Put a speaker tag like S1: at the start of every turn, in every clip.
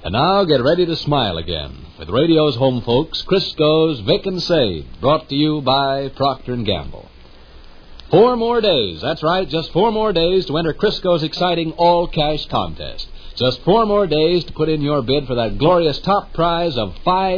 S1: And now get ready to smile again with radio's home folks, Crisco's Vic and Sade, brought to you by Procter & Gamble. 4 more days, that's right, just 4 more days to enter Crisco's exciting all-cash contest. Just 4 more days to put in your bid for that glorious top prize of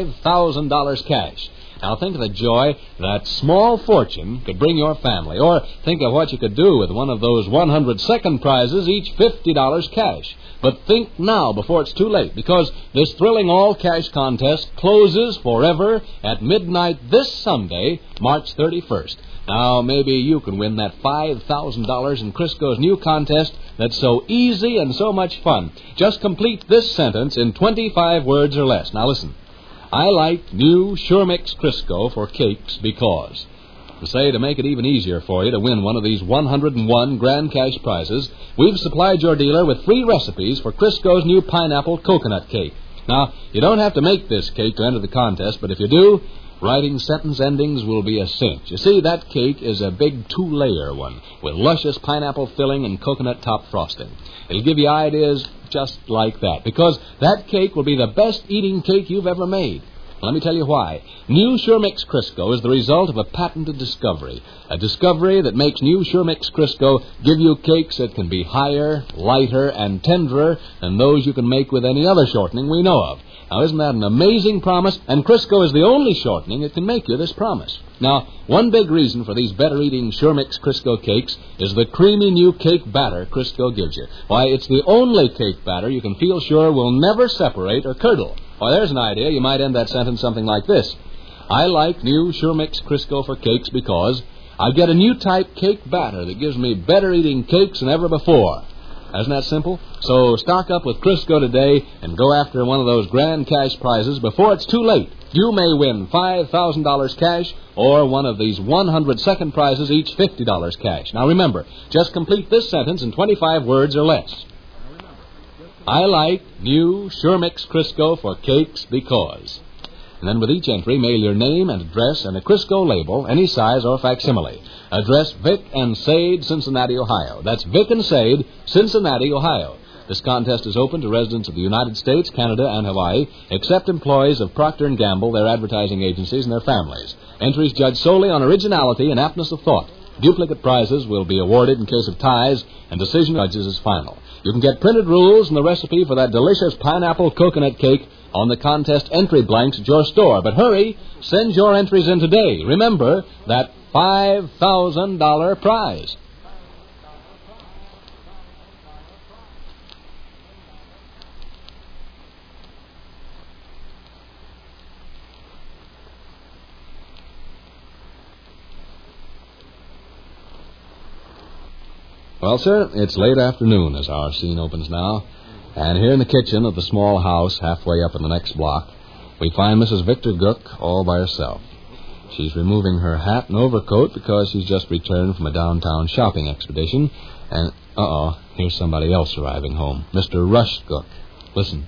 S1: $5,000 cash. Now think of the joy that small fortune could bring your family, or think of what you could do with one of those 100 second prizes, each $50 cash. But think now before it's too late, because this thrilling all-cash contest closes forever at midnight this Sunday, March 31st. Now, maybe you can win that $5,000 in Crisco's new contest that's so easy and so much fun. Just complete this sentence in 25 words or less. Now listen. I like new Sure Mix Crisco for cakes because... To make it even easier for you to win one of these 101 grand cash prizes, we've supplied your dealer with free recipes for Crisco's new pineapple coconut cake. Now, you don't have to make this cake to enter the contest, but if you do, writing sentence endings will be a cinch. You see, that cake is a big 2-layer one with luscious pineapple filling and coconut top frosting. It'll give you ideas just like that, because that cake will be the best eating cake you've ever made. Let me tell you why. New Sure Mix Crisco is the result of a patented discovery. A discovery that makes new Sure Mix Crisco give you cakes that can be higher, lighter, and tenderer than those you can make with any other shortening we know of. Now, isn't that an amazing promise? And Crisco is the only shortening that can make you this promise. Now, one big reason for these better-eating Sure Mix Crisco cakes is the creamy new cake batter Crisco gives you. Why, it's the only cake batter you can feel sure will never separate or curdle. Why, there's an idea. You might end that sentence something like this. I like new Sure Mix Crisco for cakes because I get a new type cake batter that gives me better-eating cakes than ever before. Isn't that simple? So stock up with Crisco today and go after one of those grand cash prizes before it's too late. You may win $5,000 cash or one of these 100 second prizes, each $50 cash. Now remember, just complete this sentence in 25 words or less. I like new Sure Mix Crisco for cakes because... And then with each entry, mail your name and address and a Crisco label, any size or facsimile. Address Vic and Sade, Cincinnati, Ohio. That's Vic and Sade, Cincinnati, Ohio. This contest is open to residents of the United States, Canada, and Hawaii, except employees of Procter & Gamble, their advertising agencies, and their families. Entries judged solely on originality and aptness of thought. Duplicate prizes will be awarded in case of ties, and decision judges is final. You can get printed rules and the recipe for that delicious pineapple coconut cake on the contest entry blanks at your store. But hurry, send your entries in today. Remember that $5,000 prize. Well, sir, it's late afternoon as our scene opens now. And here in the kitchen of the small house halfway up in the next block, we find Mrs. Victor Gook all by herself. She's removing her hat and overcoat because she's just returned from a downtown shopping expedition. And, here's somebody else arriving home. Mr. Rush Gook. Listen.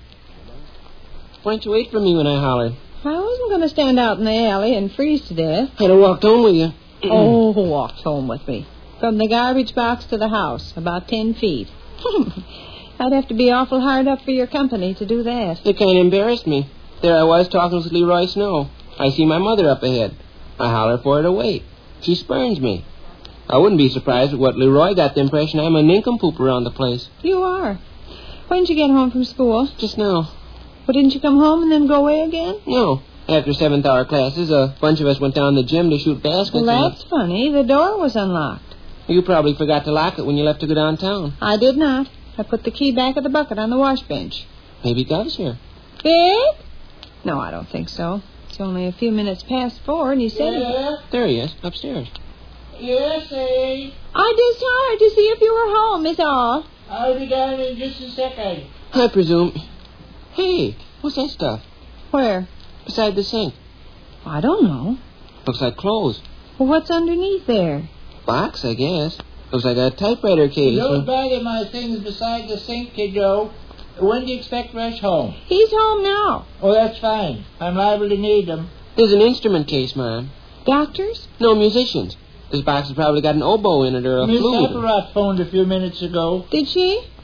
S2: Why don't you wait for me when I hollered?
S3: I wasn't going to stand out in the alley and freeze to death.
S2: I'd have walked home with you.
S3: Oh, who walked home with me? From the garbage box to the house, about 10 feet. I'd have to be awful hard up for your company to do that.
S2: It kind of embarrassed me. There I was talking with Leroy Snow. I see my mother up ahead. I holler for her to wait. She spurns me. I wouldn't be surprised at what Leroy got the impression I'm a nincompoop around the place.
S3: You are. When did you get home from school?
S2: Just now.
S3: But didn't you come home and then go away again?
S2: No. After 7th hour classes, a bunch of us went down to the gym to shoot baskets.
S3: Well, that's funny. The door was unlocked.
S2: You probably forgot to lock it when you left to go downtown.
S3: I did not. I put the key back of the bucket on the wash bench.
S2: Maybe Gov's here.
S3: Vic? No, I don't think so. It's only a few minutes past 4, and he said...
S2: Yeah. There he is, upstairs.
S4: Yes, Abe.
S3: I just hollered to see if you were home, is all.
S4: I'll be down in just a second.
S2: I presume... Hey, what's that stuff?
S3: Where?
S2: Beside the sink.
S3: I don't know.
S2: Looks like clothes.
S3: Well, what's underneath there?
S2: Box, I guess. Looks like a typewriter case.
S4: Don't bother my things beside the sink, kiddo. When do you expect Rush home?
S3: He's home now.
S4: Oh, that's fine. I'm liable to need them.
S2: There's an instrument case, Mom.
S3: Doctors?
S2: No, musicians. This box has probably got an oboe in it or a
S4: Miss
S2: flute.
S4: Apparat phoned a few minutes ago.
S3: Did she?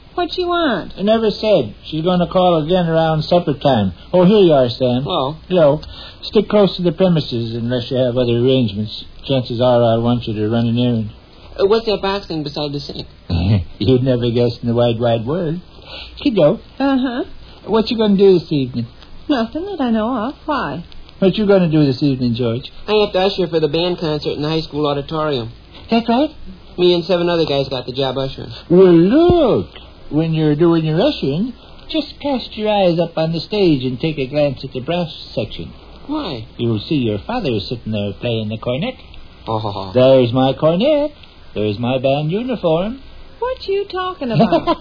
S3: What you want?
S4: I never said. She's going to call again around supper time. Oh, here you are, Sam.
S2: Hello.
S4: Hello. Stick close to the premises unless you have other arrangements. Chances are I'll want you to run an errand.
S2: What's that box thing beside the sink?
S4: You'd never guess in the wide, wide world. Kiddo,
S3: Uh-huh.
S4: what you going to do this evening?
S3: Nothing that I know of. Why?
S4: What you going to do this evening, George?
S2: I have to usher for the band concert in the high school auditorium.
S4: That right?
S2: Me and 7 other guys got the job ushering.
S4: Well, look. When you're doing your ushering, just cast your eyes up on the stage and take a glance at the brass section.
S2: Why?
S4: You'll see your father sitting there playing the cornet.
S2: Oh.
S4: There's my cornet. There's my band uniform.
S3: What you talking about?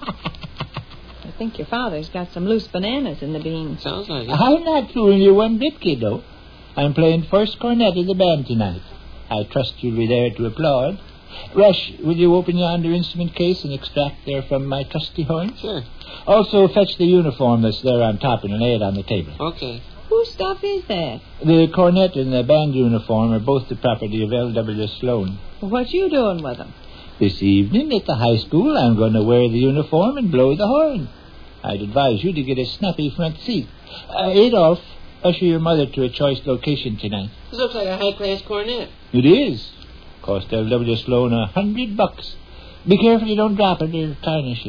S3: I think your father's got some loose bananas in the beans.
S2: Sounds like it.
S4: I'm not fooling you one bit, kiddo. I'm playing first cornet of the band tonight. I trust you'll be there to applaud. Rush, will you open yonder instrument case and extract therefrom my trusty horn?
S2: Sure.
S4: Also, fetch the uniform that's there on top and lay it on the table.
S2: Okay.
S3: Whose stuff is that?
S4: The cornet and the band uniform are both the property of L.W. Sloan.
S3: What you doing with them?
S4: This evening at the high school, I'm going to wear the uniform and blow the horn. I'd advise you to get a snappy front seat. Adolph, usher your mother to a choice location tonight.
S2: This looks like a high-class cornet.
S4: It is. Cost L.W. Sloan $100. Be careful you don't drop it or tarnish it.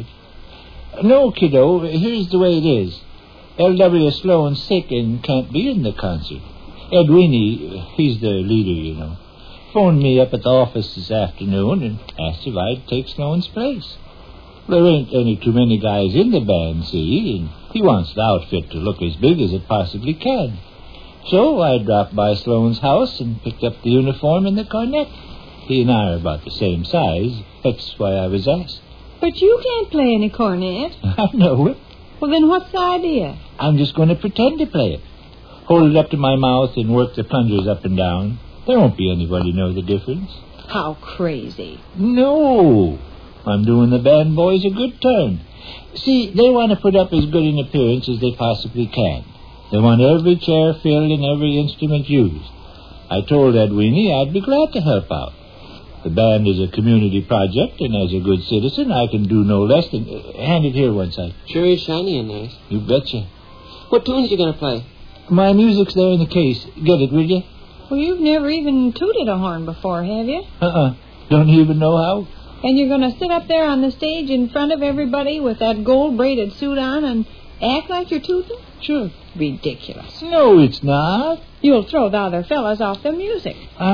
S4: No, kiddo, here's the way it is. L.W. Sloan's sick and can't be in the concert. Ed Winnie, he's the leader, you know, phoned me up at the office this afternoon and asked if I'd take Sloan's place. There ain't any too many guys in the band, see, and he wants the outfit to look as big as it possibly can. So I dropped by Sloan's house and picked up the uniform and the cornet. He and I are about the same size. That's why I was asked.
S3: But you can't play any cornet.
S4: I know it.
S3: Well, then what's the idea?
S4: I'm just going to pretend to play it. Hold it up to my mouth and work the plungers up and down. There won't be anybody know the difference.
S3: How crazy.
S4: No. I'm doing the band boys a good turn. See, they want to put up as good an appearance as they possibly can. They want every chair filled and every instrument used. I told Ed Winnie I'd be glad to help out. The band is a community project, and as a good citizen, I can do no less than... hand it here one side.
S2: Sure is shiny and nice.
S4: You betcha.
S2: What tunes you going to play?
S4: My music's there in the case. Get it, will you?
S3: Well, you've never even tooted a horn before, have you?
S4: Don't even know how.
S3: And you're going to sit up there on the stage in front of everybody with that gold-braided suit on and act like you're tooting?
S4: Sure.
S3: Ridiculous.
S4: No, it's not.
S3: You'll throw the other fellas off their music.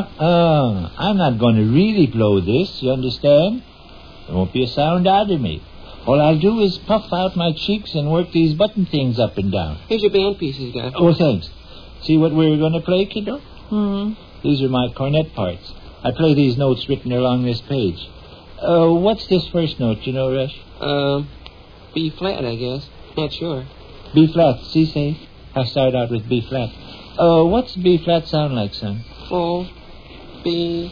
S4: I'm not going to really blow this, you understand? There won't be a sound out of me. All I'll do is puff out my cheeks and work these button things up and down.
S2: Here's your band pieces, guy.
S4: Oh, thanks. See what we're going to play, kiddo?
S3: Hmm.
S4: These are my cornet parts. I play these notes written along this page. What's this first note, you know, Rush?
S2: B flat, I guess. Not sure.
S4: B flat, C safe. I start out with B flat. What's B flat sound like, son?
S2: Oh, B.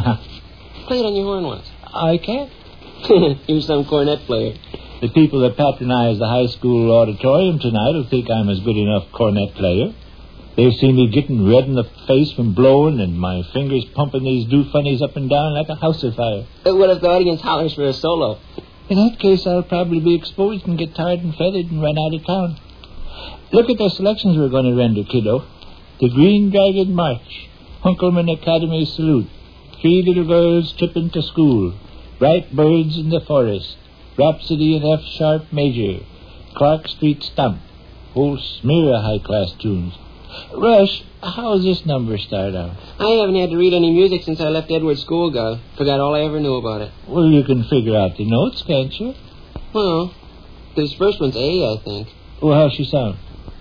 S2: Play it on your horn once.
S4: I can't.
S2: You're some cornet player.
S4: The people that patronize the high school auditorium tonight will think I'm as good enough cornet player. They'll see me getting red in the face from blowing and my fingers pumping these do-funnies up and down like a house afire.
S2: What if the audience hollers for a solo?
S4: In that case, I'll probably be exposed and get tired and feathered and run out of town. Look at the selections we're going to render, kiddo. The Green Dragon March, Hunkelman Academy Salute, Three Little Girls Tripping to School, Bright Birds in the Forest, Rhapsody in F-sharp major, Clark Street Stump, whole smear of high-class tunes. Rush, how's this number start out?
S2: I haven't had to read any music since I left Edward's school, guy. Forgot all I ever knew about it.
S4: Well, you can figure out the notes, can't you?
S2: Well, this first one's A, I think.
S4: Well, how's she sound?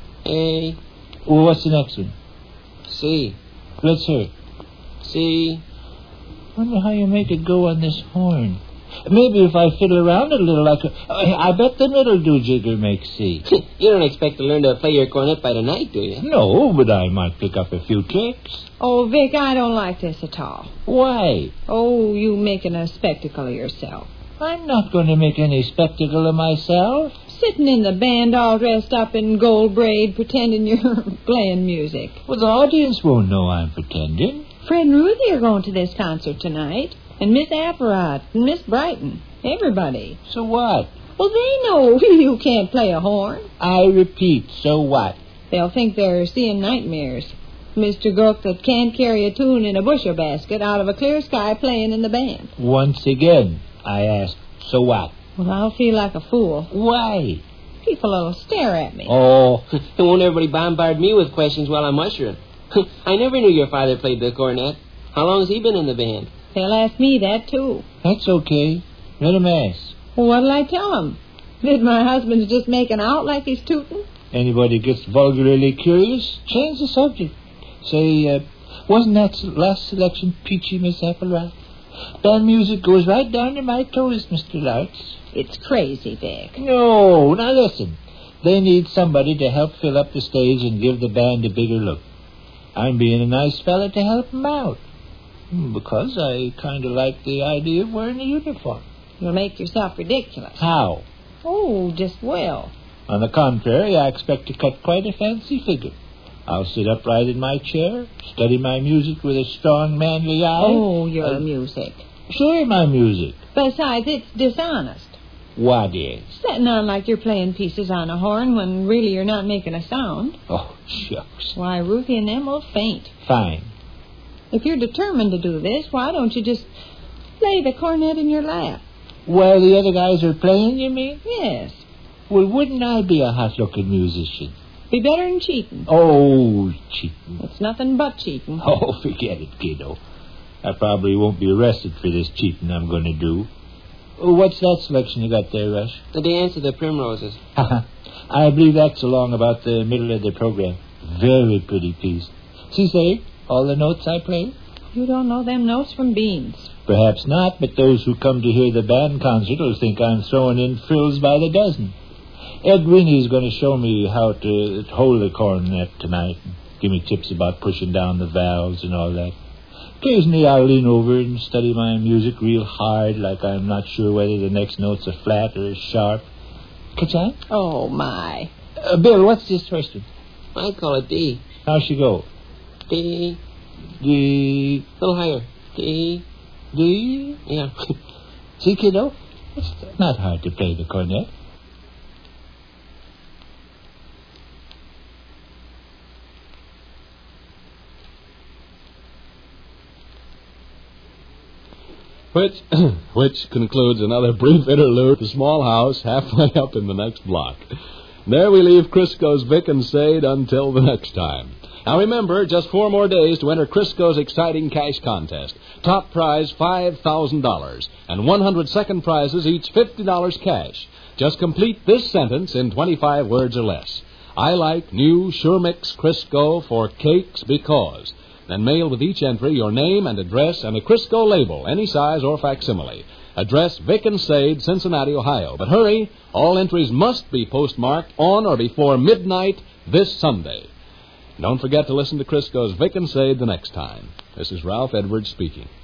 S2: A.
S4: Well, what's the next one?
S2: C.
S4: Let's hear it.
S2: C.
S4: Wonder how you make it go on this horn. Maybe if I fiddle around it a little, I bet the middle do jigger make C.
S2: You don't expect to learn to play your cornet by tonight, do you?
S4: No, but I might pick up a few tricks.
S3: Oh, Vic, I don't like this at all.
S4: Why?
S3: Oh, you making a spectacle of yourself.
S4: I'm not going to make any spectacle of myself.
S3: Sitting in the band all dressed up in gold braid, pretending you're playing music.
S4: Well, the audience won't know I'm pretending.
S3: Fred and Ruthie are going to this concert tonight. And Miss Apparat and Miss Brighton. Everybody.
S4: So what?
S3: Well, they know you can't play a horn.
S4: I repeat, so what?
S3: They'll think they're seeing nightmares. Mr. Grook that can't carry a tune in a bushel basket out of a clear sky playing in the band.
S4: Once again, I asked, so what?
S3: Well, I'll feel like a fool.
S4: Why?
S3: People will stare at me.
S4: Oh,
S2: Won't everybody bombard me with questions while I'm ushering? I never knew your father played the cornet. How long has he been in the band?
S3: They'll ask me that, too.
S4: that's okay. Let him ask.
S3: Well, what'll I tell them? That my husband's just making out like he's tooting?
S4: Anybody gets vulgarly curious, change the subject. Say, wasn't that last selection peachy, Miss Applewhite? Band music goes right down to my toes, Mr. Larks.
S3: It's crazy, Vic.
S4: No, now listen. They need somebody to help fill up the stage and give the band a bigger look. I'm being a nice fella to help them out. Because I kind of like the idea of wearing a uniform.
S3: You'll make yourself ridiculous.
S4: How?
S3: Oh, just well.
S4: On the contrary, I expect to cut quite a fancy figure. I'll sit upright in my chair, study my music with a strong, manly eye.
S3: Oh, your music.
S4: Sure, my music.
S3: Besides, it's dishonest.
S4: What is?
S3: Setting on like you're playing pieces on a horn when really you're not making a sound.
S4: Oh, shucks.
S3: Why, Ruthie and them will faint.
S4: Fine.
S3: If you're determined to do this, why don't you just lay the cornet in your lap?
S4: While the other guys are playing, you mean?
S3: Yes.
S4: Well, wouldn't I be a hot-looking musician?
S3: Be better than cheating.
S4: Oh, cheating.
S3: It's nothing but cheating.
S4: Oh, forget it, kiddo. I probably won't be arrested for this cheating I'm going to do. Oh, what's that selection you got there, Rush?
S2: The Dance of the Primroses.
S4: I believe that's along about the middle of the program. Very pretty piece. See, say, all the notes I play?
S3: You don't know them notes from beans.
S4: Perhaps not, but those who come to hear the band concert will think I'm throwing in frills by the dozen. Ed Winnie's going to show me how to hold the cornet tonight. Give me tips about pushing down the valves and all that. Occasionally I'll lean over and study my music real hard, like I'm not sure whether the next note's a flat or a sharp. Catch on?
S3: Oh, my.
S4: Bill, what's this first one?
S2: I call it D.
S4: How's she go?
S2: D.
S4: D.
S2: A little higher. D.
S4: D.
S2: Yeah.
S4: See, kiddo? It's not hard to play the cornet.
S1: Which concludes another brief interlude to Small House halfway up in the next block. There we leave Crisco's Vic and Sade until the next time. Now remember, just 4 more days to enter Crisco's exciting cash contest. Top prize $5,000 and 100 second prizes, each $50 cash. Just complete this sentence in 25 words or less. I like new Sure Mix Crisco for cakes because. Then mail with each entry your name and address and a Crisco label, any size or facsimile. Address Vic and Sade, Cincinnati, Ohio. But hurry, all entries must be postmarked on or before midnight this Sunday. Don't forget to listen to Crisco's Vic and Sade the next time. This is Ralph Edwards speaking.